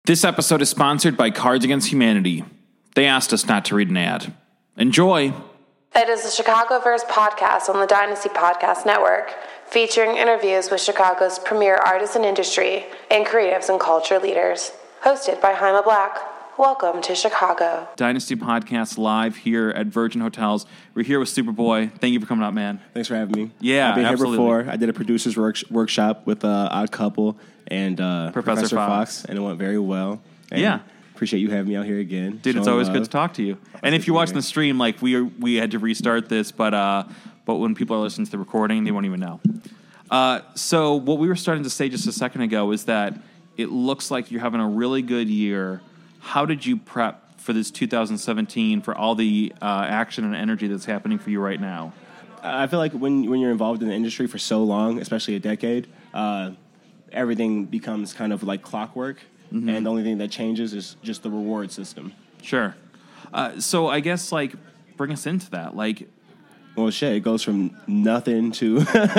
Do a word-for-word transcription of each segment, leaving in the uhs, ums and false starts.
This episode is sponsored by Cards Against Humanity. They asked us not to read an ad. Enjoy. It is the Chicagoverse podcast on the Dynasty Podcast Network, featuring interviews with Chicago's premier artists in industry and creatives and culture leaders. Hosted by Jaime Black. Welcome to Chicago. Dynasty Podcast live here at Virgin Hotels. We're here with Superboy. Thank you for coming out, man. Thanks for having me. Yeah, I've been absolutely. here before. I did a producer's work- workshop with uh, Odd Couple and uh, Professor Professor Fox. Fox, and it went very well. And Yeah. Appreciate you having me out here again. Dude, it's showing always love. good to talk to you. And if you're watching the stream, like we are, we had to restart this, but uh, but when people are listening to the recording, they won't even know. Uh, so what we were starting to say just a second ago is that it looks like you're having a really good year. How did you prep for this two thousand seventeen for all the uh, action and energy that's happening for you right now? I feel like when when you're involved in the industry for so long, especially a decade, uh, everything becomes kind of like clockwork. Mm-hmm. And the only thing that changes is just the reward system. Sure. Uh, so I guess, like, bring us into that. Like, well, shit, it goes from nothing to...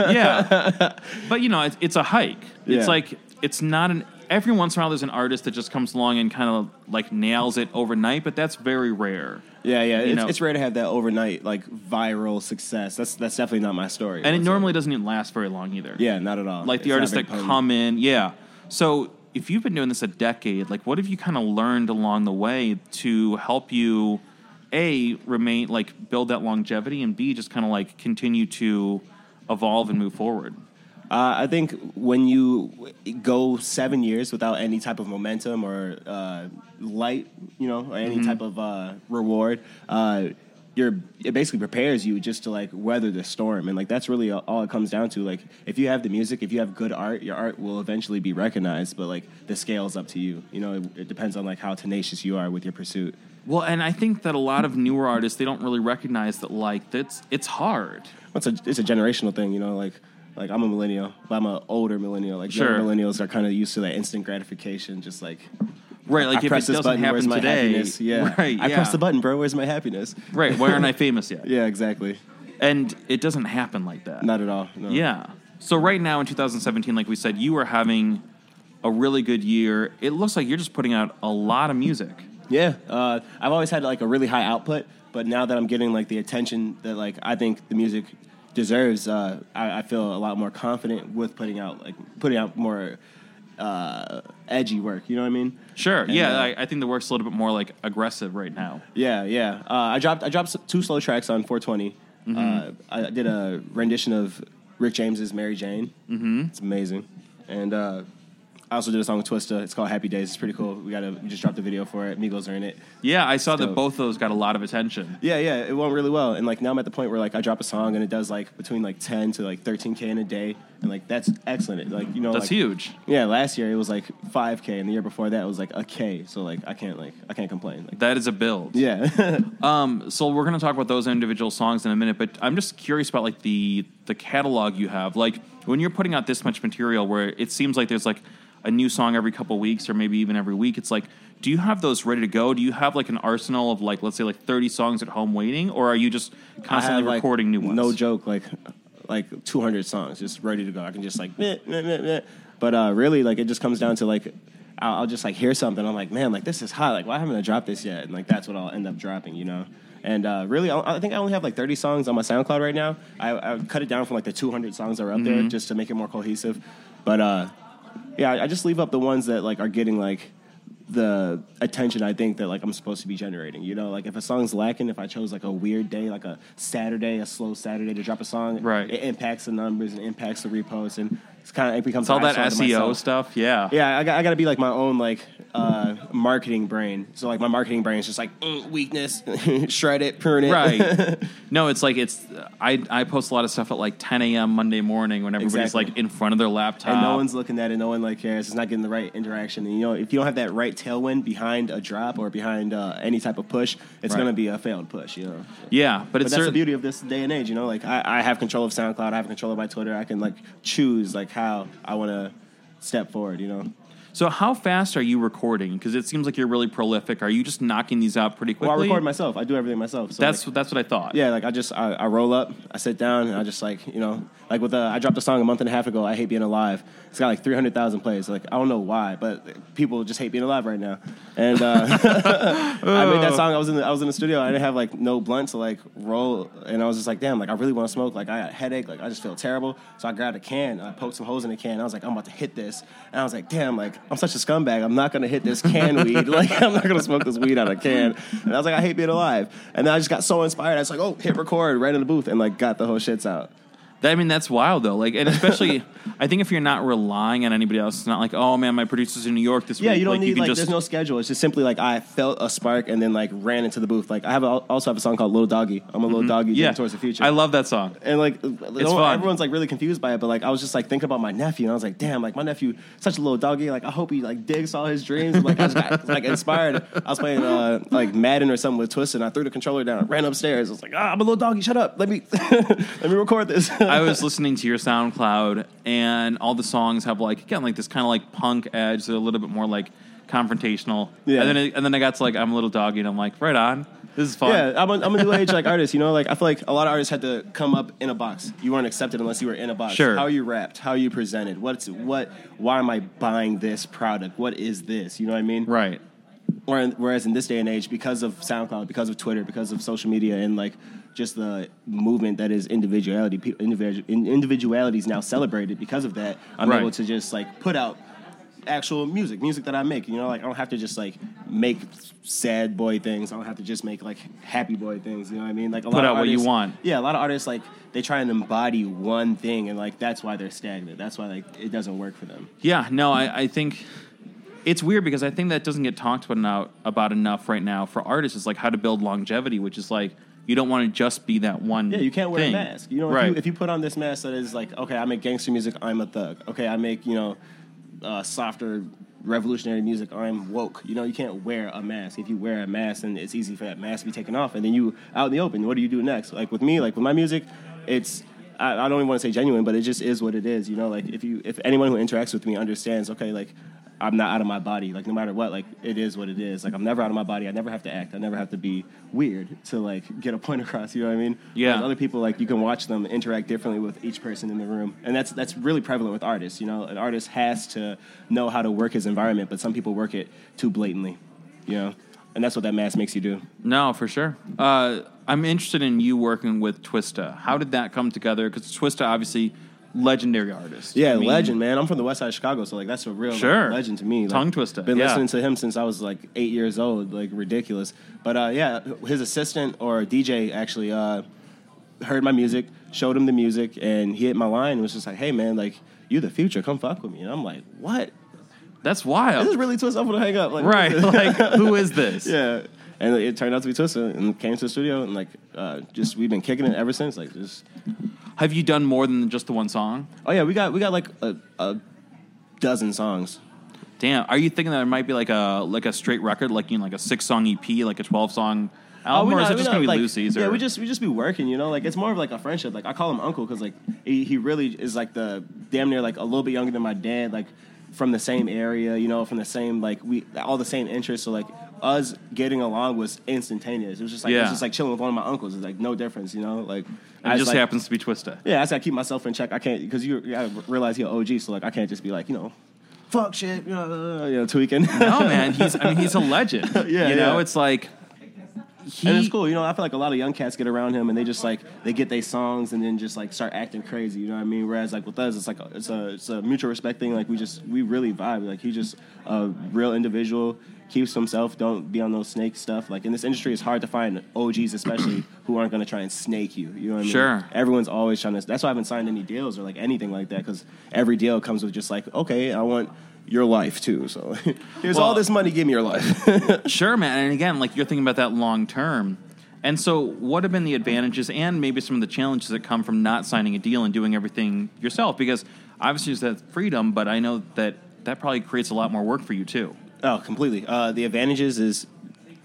yeah. But, you know, it's, it's a hike. Yeah. It's like, it's not an... Every once in a while there's an artist that just comes along and kind of, like, nails it overnight, but that's very rare. Yeah, yeah. You It's, know? it's rare to have that overnight, like, viral success. That's that's definitely not my story. And it whatsoever. normally doesn't even last very long either. Yeah, not at all. Like, the It's artists not that very potent. come in, yeah. So... If you've been doing this a decade, like, what have you kind of learned along the way to help you, A, remain, like, build that longevity, and B, just kind of, like, continue to evolve and move forward? Uh, I think when you go seven years without any type of momentum or uh, light, you know, or any mm-hmm. type of uh, reward, uh, you're it basically prepares you just to, like, weather the storm. And, like, that's really all it comes down to. Like, if you have the music, if you have good art, your art will eventually be recognized. But, like, the scale's up to you. You know, it, it depends on, like, how tenacious you are with your pursuit. Well, and I think that a lot of newer artists, they don't really recognize that, like, that's it's hard. It's a, it's a generational thing, you know, like, like I'm a millennial, but I'm an older millennial. Like, sure. young millennials are kind of used to that instant gratification, just like... Right, like I if press it this doesn't button, happen where's my today, happiness? Yeah, right, I yeah. press the button, bro. Where's my happiness? Right, why aren't I famous yet? Yeah, exactly. And it doesn't happen like that. Not at all. No. Yeah. So right now in two thousand seventeen, like we said, you are having a really good year. It looks like you're just putting out a lot of music. Yeah, uh, I've always had like a really high output, but now that I'm getting like the attention that like I think the music deserves, uh, I, I feel a lot more confident with putting out like putting out more uh, edgy work. You know what I mean? Sure. And, yeah, uh, I, I think the work's a little bit more like aggressive right now. Yeah, yeah. Uh, I dropped I dropped two slow tracks on four twenty. Mm-hmm. Uh, I did a rendition of Rick James's Mary Jane. Mm-hmm. It's amazing, and. Uh, I also did a song with Twista. It's called Happy Days. It's pretty cool. We got a, we just dropped a video for it. Migos are in it. Yeah, I saw So, that both of those got a lot of attention. Yeah, yeah, it went really well. And like now I'm at the point where like I drop a song and it does like between like ten to like thirteen K in a day, and like that's excellent. Like you know, That's like, huge. Yeah, last year it was like five K, and the year before that it was like a K. So like I can't like I can't complain. Like, That is a build. yeah. Um, so we're going to talk about those individual songs in a minute, but I'm just curious about like the the catalog you have. Like when you're putting out this much material, where it seems like there's like a new song every couple of weeks or maybe even every week, it's like, do you have those ready to go? Do you have like an arsenal of like, let's say like thirty songs at home waiting, or are you just constantly I have, like, recording new ones? No joke, like like two hundred songs just ready to go. I can just like, meh, meh, meh, meh. But uh, really, like it just comes down to like I'll, I'll just like hear something. I'm like, man, like this is hot. Like why haven't I dropped this yet? And like that's what I'll end up dropping, you know. And uh, really, I, I think I only have like thirty songs on my SoundCloud right now. I, I cut it down from like the two hundred songs that are up Mm-hmm. there just to make it more cohesive. But uh, yeah, I, I just leave up the ones that like are getting like the attention I think that like I'm supposed to be generating. You know, like if a song's lacking, if I chose like a weird day, like a Saturday, a slow Saturday to drop a song, right, it impacts the numbers and impacts the reposts, and it's kind of it becomes it's all that an eyesore S to E O myself. stuff. Yeah, Yeah, I got, I got to be like my own like uh, marketing brain. So like my marketing brain is just like mm, weakness, shred it, prune it. Right. No, it's like it's. I I post a lot of stuff at like ten a.m. Monday morning when everybody's Exactly. like in front of their laptop, And no one's looking at it. No one like cares. It's not getting the right interaction. And you know, if you don't have that right tailwind behind a drop or behind uh, any type of push, it's Right. gonna be a failed push. You know. Yeah, but But it's that's the certain, beauty of this day and age. You know, like I, I have control of SoundCloud. I have control of my Twitter. I can like choose like how I want to step forward. You know. So how fast are you recording? Because it seems like you're really prolific. Are you just knocking these out pretty quickly? Well, I record myself. I do everything myself. So that's like, that's what I thought. Yeah, like I just I, I roll up, I sit down, and I just like you know like with uh, I dropped a song a month and a half ago. I Hate Being Alive. It's got like three hundred thousand plays. Like I don't know why, but people just hate being alive right now. And uh, I made that song. I was in the, I was in the studio. I didn't have like no blunt to like roll, and I was just like, damn, like I really want to smoke. Like I got a headache. Like I just feel terrible. So I grabbed a can. And I poked some holes in the can. And I was like, I'm about to hit this. And I was like, damn, like I'm such a scumbag. I'm not gonna hit this can weed. Like I'm not gonna smoke this weed out of a can. And I was like, I hate being alive. And then I just got so inspired. I was like, oh, hit record right in the booth, and like got the whole shits out. I mean, that's wild, though. Like, and especially, I think if you're not relying on anybody else, it's not like, oh, man, my producer's in New York this yeah, week. you don't like, need, you can like, just... there's no schedule. It's just simply, like, I felt a spark and then, like, ran into the booth. Like, I have a, also have a song called Little Doggy. I'm a little doggy yeah. towards the future. I love that song. And, like, it's fun. Everyone's, like, really confused by it, but, like, I was just, like, thinking about my nephew, and I was like, damn, like, my nephew, such a little doggy. Like, I hope he, like, digs all his dreams. And, like, I just got, like, inspired. I was playing, uh, like, Madden or something with Twisted, and I threw the controller down, ran upstairs. I was like, ah, I'm a little doggy. Shut up. Let me, let me record this. I was listening to your SoundCloud, and all the songs have like again like this kind of like punk edge. They're a little bit more like confrontational. Yeah. And then it, and then I got to like I'm a little doggy, and I'm like, right on. This is fun. Yeah, I'm a, I'm a new age like artist. You know, like I feel like a lot of artists had to come up in a box. You weren't accepted unless you were in a box. Sure. How are you rapped? How are you presented? What's what? Why am I buying this product? What is this? You know what I mean? Right. Whereas in this day and age, because of SoundCloud, because of Twitter, because of social media, and like just the movement that is individuality, individual individuality is now celebrated. Because of that, I'm right. able to just like put out actual music, music that I make. You know, like I don't have to just like make sad boy things. I don't have to just make like happy boy things. You know what I mean? Like a put lot out of artists, what you want. Yeah, a lot of artists like they try and embody one thing, and like that's why they're stagnant. That's why like it doesn't work for them. Yeah. No, I, I think. It's weird because I think that doesn't get talked about enough, about enough right now for artists. It's like how to build longevity, which is like you don't want to just be that one. Yeah, you can't wear thing. a mask. You know, if, right. you, if you put on this mask that is like, okay, I make gangster music, I'm a thug. Okay, I make you know uh, softer revolutionary music, I'm woke. You know, you can't wear a mask. If you wear a mask, then it's easy for that mask to be taken off, and then you out in the open. What do you do next? Like with me, like with my music, it's. I, I don't even want to say genuine, but it just is what it is. You know, like if you if anyone who interacts with me understands, okay, like. I'm not out of my body. Like, no matter what, like, it is what it is. Like, I'm never out of my body. I never have to act. I never have to be weird to, like, get a point across. You know what I mean? Yeah. Whereas other people, like, you can watch them interact differently with each person in the room. And that's that's really prevalent with artists. You know, an artist has to know how to work his environment, but some people work it too blatantly, you know? And that's what that mask makes you do. No, for sure. Uh, I'm interested in you working with Twista. How did that come together? Because Twista, obviously... legendary artist. Yeah, I mean, legend, man. I'm from the west side of Chicago, so like that's a real sure. like, legend to me. Like, Tongue Twister. Been yeah. listening to him since I was like eight years old, like ridiculous. But uh, yeah, his assistant or D J actually uh, heard my music, showed him the music, and he hit my line and was just like, "Hey, man, like you the future, come fuck with me." And I'm like, "What? That's wild." This is really Twista. I'm gonna hang up. Like, right? Like, who is this? Yeah. And it turned out to be Twista, and came to the studio, and like, uh, just we've been kicking it ever since. Like, just. Have you done more than just the one song? Oh yeah, we got we got like a, a dozen songs. Damn, are you thinking that it might be like a like a straight record, like you know, like a six song E P, like a twelve song album, oh, or not, is it just not, gonna be like, loosies? Or? Yeah, we just we just be working, you know. Like it's more of like a friendship. Like I call him uncle because like he, he really is like the damn near like a little bit younger than my dad. Like from the same area, you know, from the same like we all the same interests. So like us getting along was instantaneous. It was just like yeah. it was just like chilling with one of my uncles. It's like no difference, you know. Like it just like, happens to be Twista. Yeah, I just gotta keep myself in check. I can't because you, you gotta realize you're O G. So like I can't just be like you know. Fuck shit, you know, you know, tweaking. No, man, he's I mean he's a legend. yeah, you know, yeah. it's like he, and it's cool, you know. I feel like a lot of young cats get around him and they just like they get their songs and then just like start acting crazy. You know what I mean? Whereas like with us, it's like a, it's a it's a mutual respect thing. Like we just we really vibe. Like he's just a real individual, keeps to himself. Don't be on those snake stuff. Like in this industry, it's hard to find O Gs, especially who aren't going to try and snake you. You know what I mean? Sure. Everyone's always trying to. That's why I haven't signed any deals or like anything like that because every deal comes with just like okay, I want. Your life too. So here's well, all this money. Give me your life. Sure, man. And again, like you're thinking about that long term. And so, what have been the advantages and maybe some of the challenges that come from not signing a deal and doing everything yourself? Because obviously, there's that freedom, but I know that that probably creates a lot more work for you too. Oh, completely. Uh, the advantages is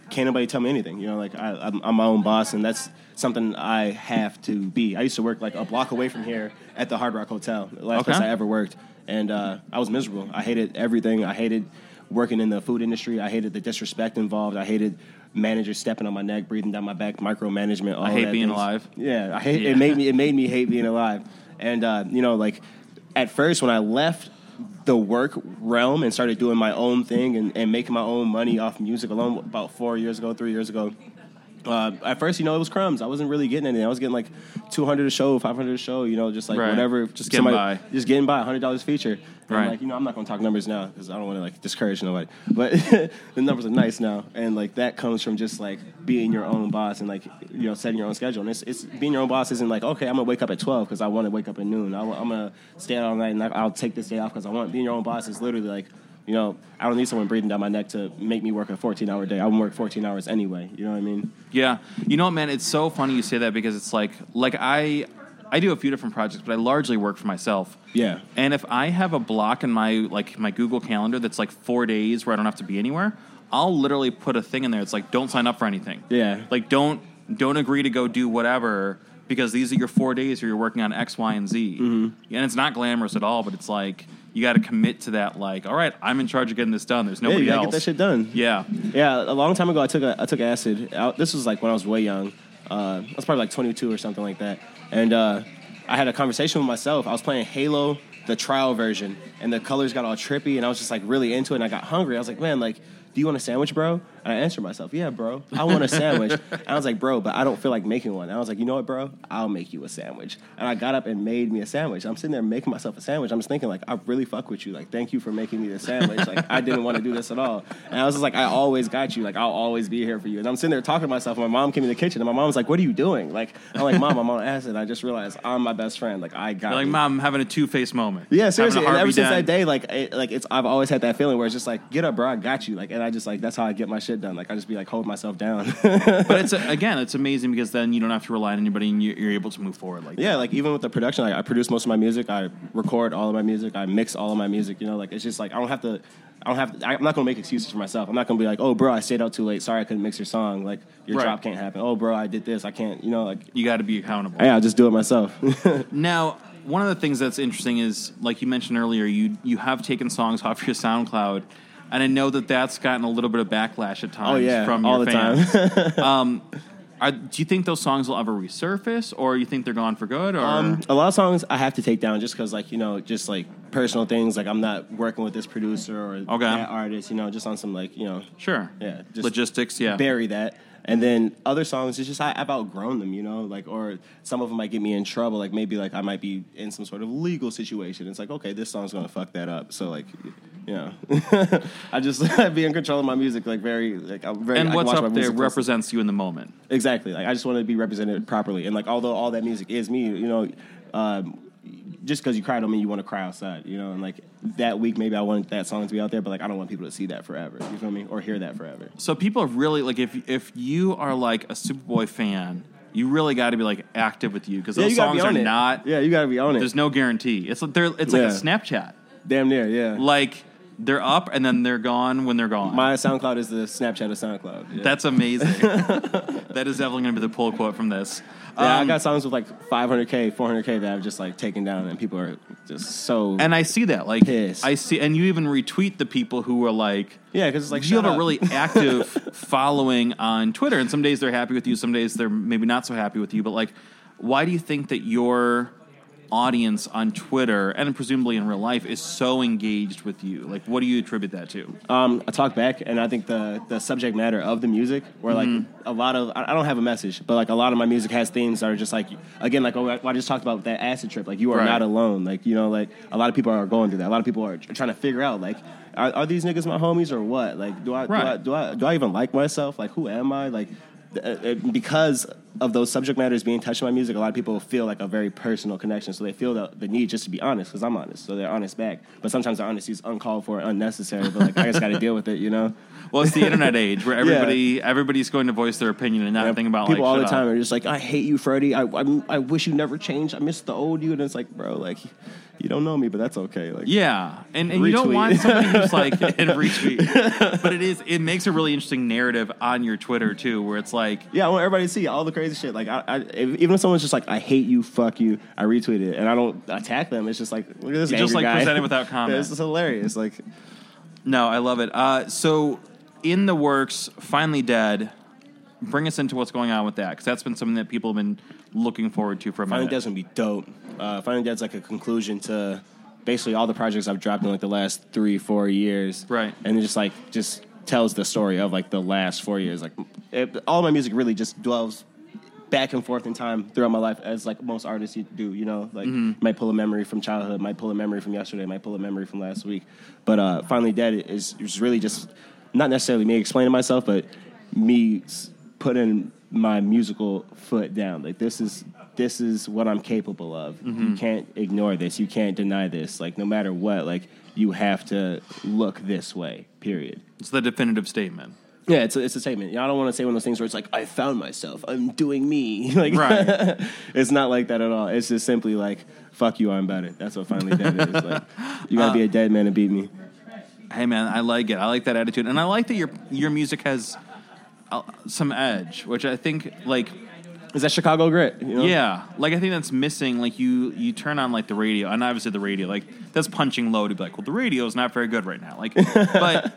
can't nobody tell me anything. You know, like I, I'm, I'm my own boss, and that's something I have to be. I used to work like a block away from here at the Hard Rock Hotel, the last Okay. place I ever worked, and uh, I was miserable. I hated everything. I hated working in the food industry. I hated the disrespect involved. I hated managers stepping on my neck, breathing down my back, micromanagement. All I hate that being things. alive. Yeah, I hate Yeah. it. Made me it made me hate being alive. And uh, you know, like at first when I left the work realm and started doing my own thing and, and making my own money off music alone about four years ago, three years ago. Uh, at first, you know, it was crumbs. I wasn't really getting anything. I was getting like two hundred a show, five hundred a show, you know, just like Right. whatever. Just getting by. Just getting by, one hundred dollars feature. And Right. like, you know, I'm not going to talk numbers now because I don't want to like discourage nobody. But the numbers are nice now. And like that comes from just like being your own boss and like, you know, setting your own schedule. And it's, it's being your own boss isn't like, okay, I'm going to wake up at twelve because I want to wake up at noon. I, I'm going to stay out all night and I'll take this day off because I want. Being your own boss is literally like, you know, I don't need someone breathing down my neck to make me work a fourteen-hour day. I would work fourteen hours anyway. You know what I mean? Yeah. You know what, man? It's so funny you say that because it's like, like I, I do a few different projects, but I largely work for myself. Yeah. And if I have a block in my like my Google Calendar that's like four days where I don't have to be anywhere, I'll literally put a thing in there. It's like, don't sign up for anything. Yeah. Like, don't don't agree to go do whatever because these are your four days where you're working on X, Y, and Z. Mm-hmm. And it's not glamorous at all, but it's like you got to commit to that. Like, all right, I'm in charge of getting this done. There's Yeah, nobody you gotta else. get that shit done. Yeah. Yeah, a long time ago, I took a, I took acid. I, this was like when I was way young. Uh, I was probably like twenty-two or something like that. And uh, I had a conversation with myself. I was playing Halo, the trial version, and the colors got all trippy, and I was just like really into it. And I got hungry. I was like, man, like, do you want a sandwich, bro? And I answered myself, yeah, bro, I want a sandwich. And I was like, bro, but I don't feel like making one. And I was like, you know what, bro? I'll make you a sandwich. And I got up and made me a sandwich. I'm sitting there making myself a sandwich. I'm just thinking, like, I really fuck with you. Like, thank you for making me the sandwich. Like, I didn't want to do this at all. And I was just like, I always got you. Like, I'll always be here for you. And I'm sitting there talking to myself. And my mom came in the kitchen. And my mom was like, what are you doing? Like, I'm like, Mom, I'm on acid. I just realized I'm my best friend. Like, I got You're like, you. Mom, I'm having a two-faced moment. Yeah, seriously. Having a And ever Harvey since Dent. that day, like, it, like it's I've always had that feeling where it's just like, get up, bro, I got you. Like, and I just like that's how I get my shit done. Like, I just be like, hold myself down. But it's a, again, it's amazing because then you don't have to rely on anybody, and you're, you're able to move forward. Like, Yeah, like even with the production, like, I produce most of my music. I record all of my music. I mix all of my music. You know, like it's just like I don't have to. I don't have. To, I'm not gonna make excuses for myself. I'm not gonna be like, oh, bro, I stayed out too late. Sorry, I couldn't mix your song. Like your Right. drop can't happen. Oh, bro, I did this. I can't. You know, like you got to be accountable. yeah, I'll just do it myself. Now, one of the things that's interesting is, like you mentioned earlier, you you have taken songs off your SoundCloud, and I know that that's gotten a little bit of backlash at times Oh yeah, from all your the fans. time. um, are, do you think those songs will ever resurface, or you think they're gone for good? Or Um, a lot of songs I have to take down just because, like, you know, just like personal things. Like, I'm not working with this producer or Okay. that artist. You know, just on some like, you know, sure, yeah, just logistics, yeah. bury that. And then other songs, it's just I, I've outgrown them, you know, like, or some of them might get me in trouble. Like maybe like I might be in some sort of legal situation. It's like, okay, this song's gonna fuck that up. So like, you know, I just be in control of my music, like very, like I'm very. And I can what's watch my up there music closely. represents you in the moment. Exactly. Like I just want to be represented properly. And like although all that music is me, you know, um, just because you cry don't mean you want to cry outside, you know. And like that week, maybe I want that song to be out there, but like I don't want people to see that forever. You feel me? Or hear that forever. So people are really like, if if you are like a Superboy fan, you really got to be like active with you because Yeah, those you gotta songs be are on it. not. Yeah, you gotta be on it. There's no guarantee. It's like they're it's like Yeah. a Snapchat. Damn near, yeah. Like they're up and then they're gone when they're gone. My SoundCloud is the Snapchat of SoundCloud. Yeah. That's amazing. That is definitely going to be the pull quote from this. Yeah, I Um, got songs with like five hundred K, four hundred K that I've just like taken down, and people are just so. and I see that. Like Pissed. I see, and you even retweet the people who are like, yeah, because it's like you shut have a up. really active following on Twitter, and some days they're happy with you, some days they're maybe not so happy with you. But like, why do you think that your audience on Twitter and presumably in real life is so engaged with you? Like, what do you attribute that to? Um, I talk back, and I think the the subject matter of the music, where like Mm-hmm. a lot of I I don't have a message, but like a lot of my music has themes that are just like again, like what I just talked about with that acid trip. Like you are Right. not alone. Like you know, like a lot of people are going through that. A lot of people are trying to figure out like. Are, are these niggas my homies or what? Like, do I, Right. do I do I do I even like myself? Like, who am I? Like, uh, uh, because of those subject matters being touched in my music, a lot of people feel like a very personal connection. So they feel the, the need just to be honest because I'm honest. So they're honest back. But sometimes the honesty is uncalled for, and unnecessary. But like, I just got to deal with it, you know. Well, it's the internet age where everybody yeah. everybody's going to voice their opinion and not yeah, think about people like, all the up. time are just like, I hate you, Freddie. I, I I wish you never changed. I miss the old you. And it's like, bro, like you don't know me, but that's okay. Like yeah, and, and you don't want somebody who's like and retweet, but it is it makes a really interesting narrative on your Twitter too, where it's like yeah, I want everybody to see all the crazy shit. Like I, I if, even if someone's just like, I hate you, fuck you, I retweet it, and I don't attack them. It's just like, look at this you angry just like guy. present it without comment. Yeah, it's just hilarious. Like. No, I love it. Uh, so, in the works, Finally Dead. Bring us into what's going on with that, because that's been something that people have been looking forward to for a minute. Finally Dead's gonna be dope. Uh, Finally Dead's like a conclusion to basically all the projects I've dropped in like the last three, four years. Right. And it just like just tells the story of like the last four years. Like it, all my music really just dwells back and forth in time throughout my life, as like most artists do, you know, like mm-hmm. might pull a memory from childhood, might pull a memory from yesterday, might pull a memory from last week. But uh, Finally Dead is, is really just not necessarily me explaining myself, but me putting my musical foot down. Like this is this is what I'm capable of. Mm-hmm. You can't ignore this. You can't deny this. Like no matter what, like you have to look this way. Period. It's the definitive statement. Yeah, it's a, it's a statement. You know, I don't want to say one of those things where it's like, I found myself. I'm doing me. Like, right. It's not like that at all. It's just simply like, fuck you, I'm better. That's what Finally Dead is. Like, you got to uh, be a dead man to beat me. Hey, man, I like it. I like that attitude. And I like that your your music has uh, some edge, which I think, like... Is that Chicago grit? You know? Yeah. Like, I think that's missing. Like, you, you turn on, like, the radio. And obviously the radio, like, that's punching low to be like, well, the radio's not very good right now. Like, but...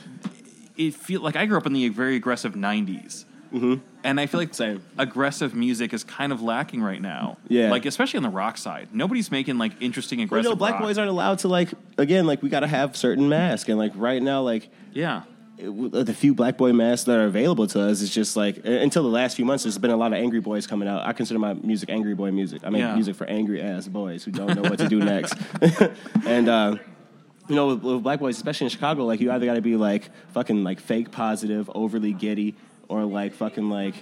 It feel like I grew up in the very aggressive nineties, mm-hmm. and I feel like Same. aggressive music is kind of lacking right now. Yeah, like especially on the rock side, nobody's making like interesting aggressive. Well, you know, black rock. boys aren't allowed to like. Again, like we got to have certain masks, and like right now, like yeah, it, the few black boy masks that are available to us is just like until the last few months. There's been a lot of angry boys coming out. I consider my music angry boy music. I make yeah. music for angry ass boys who don't know what to do next, and. uh You know, with, with black boys, especially in Chicago, like, you either got to be, like, fucking, like, fake positive, overly giddy, or, like, fucking, like,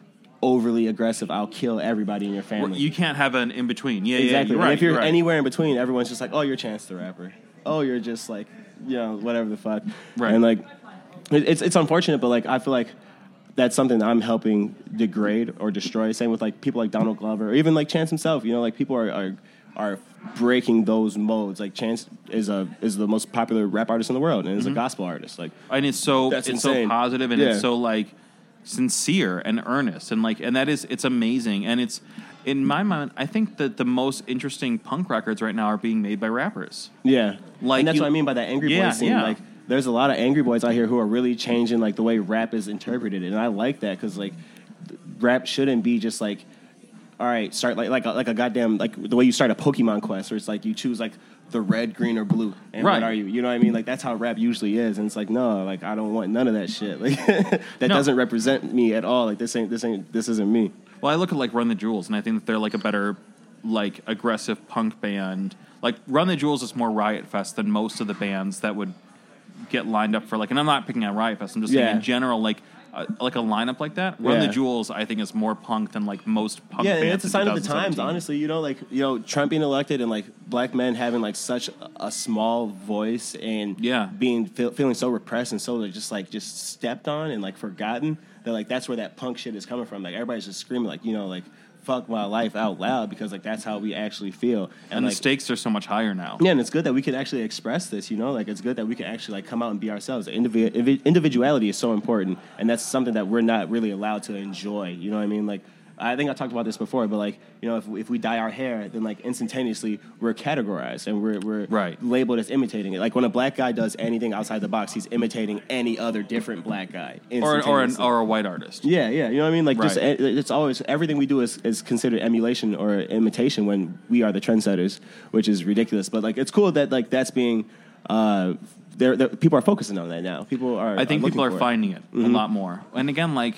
overly aggressive, I'll kill everybody in your family. You can't have an in-between. Yeah, exactly. yeah, you're and right, if you're, you're right. anywhere in between, everyone's just like, oh, you're Chance the Rapper. Oh, you're just, like, you know, whatever the fuck. Right. And, like, it, it's it's unfortunate, but, like, I feel like that's something I'm helping degrade or destroy. Same with, like, people like Donald Glover, or even, like, Chance himself. You know, like, people are... are are breaking those modes. Like Chance is a is the most popular rap artist in the world, and is mm-hmm. a gospel artist. Like, and it's so that's it's insane. so positive, and yeah. it's so like sincere and earnest, and like and that is it's amazing. And it's in my mind, I think that the most interesting punk records right now are being made by rappers. Yeah, like and that's you, what I mean by that angry yeah, boy scene. Yeah. Like, there's a lot of angry boys out here who are really changing like the way rap is interpreted, and I like that because like rap shouldn't be just like. All right, start like like a, like a goddamn like the way you start a Pokemon quest, where it's like you choose like the red, green, or blue, and right. what are you? You know what I mean? Like that's how rap usually is, and it's like no, like I don't want none of that shit. Like that no. doesn't represent me at all. Like this ain't this ain't this isn't me. Well, I look at like Run the Jewels, and I think that they're like a better like aggressive punk band. Like Run the Jewels is more Riot Fest than most of the bands that would get lined up for like. And I'm not picking on Riot Fest. I'm just yeah. saying in general, like. Uh, like a lineup like that, Run yeah. the Jewels, I think is more punk than like most punk. Yeah, bands and it's a sign of the times, twenty seventeen. honestly. You know, like you know, Trump being elected and like black men having like such a, a small voice and yeah. being feel, feeling so repressed and so like, just like just stepped on and like forgotten. That like that's where that punk shit is coming from. Like everybody's just screaming like you know like. Fuck my life out loud because like that's how we actually feel, and, and like, the stakes are so much higher now. Yeah, and it's good that we can actually express this. You know, like it's good that we can actually like come out and be ourselves. Indiv- individuality is so important, and that's something that we're not really allowed to enjoy. You know what I mean? Like I think I talked about this before, but like you know, if if we dye our hair, then like instantaneously we're categorized and we're we're right. labeled as imitating it. Like when a black guy does anything outside the box, he's imitating any other different black guy, or or an, or a white artist. Yeah, yeah, you know what I mean. Like right. just it's always everything we do is, is considered emulation or imitation when we are the trendsetters, which is ridiculous. But like it's cool that like that's being. Uh, they're, they're, people are focusing on that now. People are. I think are people are it. finding it mm-hmm. a lot more. And again, like.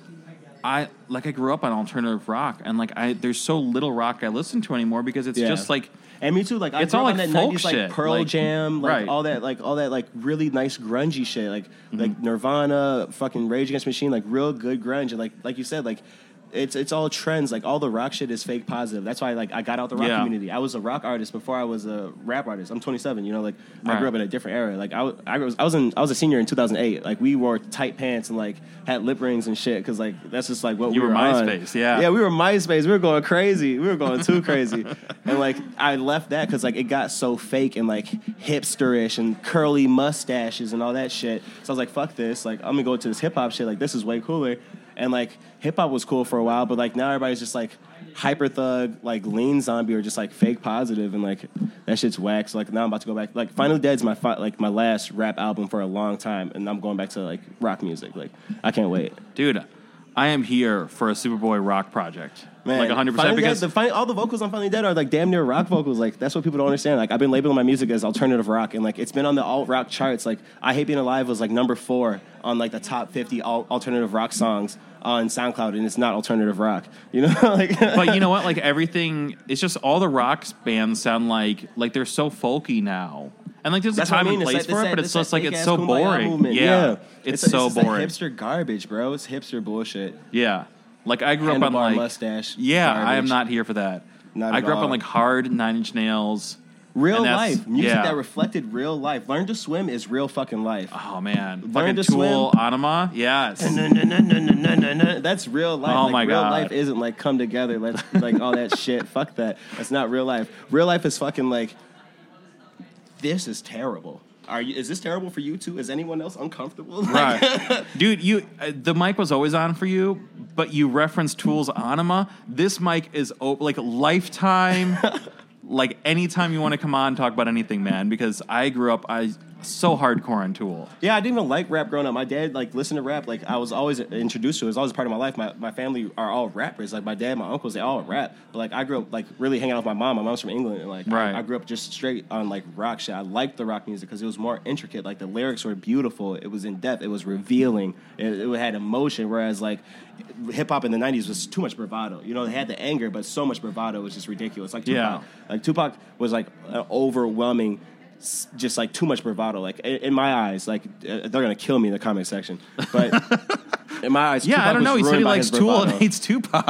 I like I grew up on alternative rock, and like I there's so little rock I listen to anymore because it's yeah. just like and me too. Like I it's all like that folk nineties, shit, like Pearl like, Jam, like right. all that, like all that, like really nice grungy shit, like mm-hmm. like Nirvana, fucking Rage Against the Machine, like real good grunge, and like like you said, like it's it's all trends. Like all the rock shit is fake positive. That's why like I got out the rock Yeah. community. I was a rock artist before I was a rap artist. I'm twenty-seven. You know, like Right. I grew up in a different era. Like I was I was I was in I was a senior in two thousand eight. Like we wore tight pants and like had lip rings and shit because like that's just like what You we were were on. MySpace, yeah. Yeah, we were MySpace. We were going crazy. We were going too crazy. And like I left that because like it got so fake and like hipsterish and curly mustaches and all that shit. So I was like, fuck this. Like I'm gonna go to this hip hop shit. Like this is way cooler. And like hip hop was cool for a while, but like now everybody's just like hyper thug, like lean zombie, or just like fake positive, and like that shit's whack. So like now I'm about to go back. Like Finally Dead's my fi- like my last rap album for a long time, and I'm going back to like rock music. Like I can't wait, Dude, I am here for a Superboy rock project. man. Like one hundred percent Finally because Dead, the, fin- all the vocals on Finally Dead are like damn near rock vocals. Like that's what people don't understand. Like I've been labeling my music as alternative rock, and like it's been on the alt rock charts. Like I Hate Being Alive was like number four on like the top fifty al- alternative rock songs on SoundCloud, and it's not alternative rock. You know, like but you know what? Like everything, it's just all the rock bands sound like like they're so folky now, and like there's That's a time what I mean. and place It's that- for it's it, but that- it's it's just that like it's fake-ass so Kumbaya boring. movement. Yeah, it's, a- so it's just boring. That hipster garbage, bro. It's hipster bullshit. Yeah, like I grew up on Handlebar like mustache. Yeah, I am garbage. not here for that. Not I at grew up all. on like hard Nine Inch Nails. Real and that's- life music yeah. that reflected real life. Learn to Swim is real fucking life. Oh man, Learn fucking to Tool, swim. Anima, yes. No, no, no, no, no, no, no, no. That's real life. Oh like, my real God. life isn't like come together. Let's like all that shit. Fuck that. That's not real life. Real life is fucking like. This is terrible. Are you? Is this terrible for you too? Is anyone else uncomfortable? Like- Right, dude. You uh, the mic was always on for you, but you referenced Tool's Anima. This mic is o- like lifetime. Like anytime you want to come on, talk about anything, man. Because I grew up, I so hardcore on Tool. Yeah, I didn't even like rap growing up. My dad like listened to rap. Like I was always introduced to it. It was always a part of my life. My my family are all rappers. Like my dad, my uncles, they all rap. But like I grew up like really hanging out with my mom. My mom's from England, and like Right. I, I grew up just straight on like rock shit. I liked the rock music because it was more intricate. Like the lyrics were beautiful. It was in depth. It was revealing. It, it had emotion. Whereas like hip hop in the nineties was too much bravado. You know, they had the anger, but so much bravado it was just ridiculous. Like Tupac. Yeah. Like Tupac was like an overwhelming. s- Just like too much bravado, like in, in my eyes, like uh, they're gonna kill me in the comment section. But in my eyes, Yeah, Tupac I don't know. was He said ruined he by likes his Tool and bravado. hates Tupac.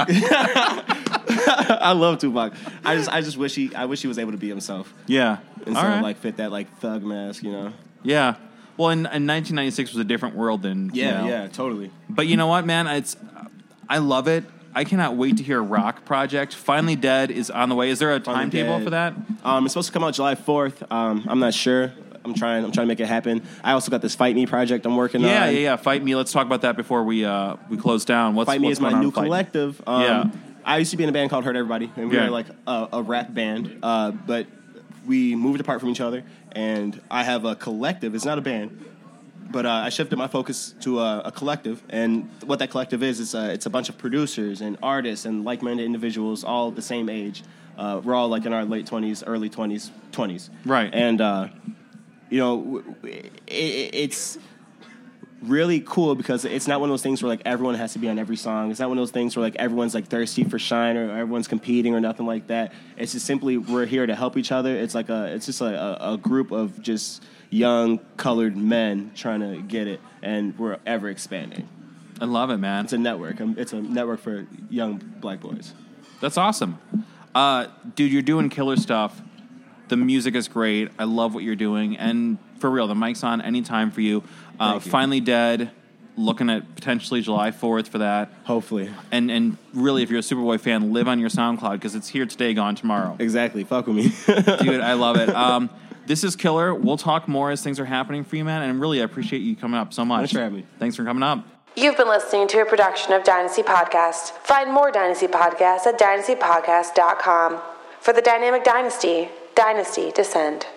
I love Tupac. I just, I just wish he, I wish he was able to be himself Yeah, instead all right. of like fit that like thug mask, you know? Yeah. Well, in, in nineteen ninety-six was a different world than you Yeah, know. yeah, totally. But you know what, man? It's I love it. I cannot wait to hear a rock project. Finally Dead is on the way. Is there a Finally timetable Dead. for that? Um, it's supposed to come out July fourth. Um, I'm not sure. I'm trying. I'm trying to make it happen. I also got this Fight Me project I'm working Yeah, on. yeah, yeah. Fight Me. Let's talk about that before we uh, we close down. What's Fight Me what's is my going on new with Fight Me? collective. Um, Yeah. I used to be in a band called Hurt Everybody, and we Yeah. were like a, a rap band. Uh, but we moved apart from each other, and I have a collective. It's not a band, but uh, I shifted my focus to a, a collective. And what that collective is, is uh, it's a bunch of producers and artists and like-minded individuals, all the same age. Uh, we're all like in our late twenties, early twenties, twenties. Right. And uh, you know, w- w- it, it, it's really cool because it's not one of those things where like everyone has to be on every song. It's not one of those things where like everyone's like thirsty for shine or everyone's competing or nothing like that. It's just simply we're here to help each other. It's like a it's just a, a, a group of just young colored men trying to get it, and we're ever expanding. I love it, man. It's a network. Um, It's a network for young black boys. That's awesome. Uh, dude, you're doing killer stuff. The music is great. I love what you're doing. And for real, the mic's on anytime for you. Uh, Thank you. Finally Dead, looking at potentially July fourth for that. Hopefully. And and really, if you're a Superboy fan, live on your SoundCloud because it's here today, gone tomorrow. Exactly. Fuck with me. Dude, I love it. Um, this is killer. We'll talk more as things are happening for you, man. And really, I appreciate you coming up so much. Thanks for having me. Thanks for coming up. You've been listening to a production of Dynasty Podcast. Find more Dynasty Podcasts at dynasty podcast dot com. For the Dynamic Dynasty, Dynasty Descend.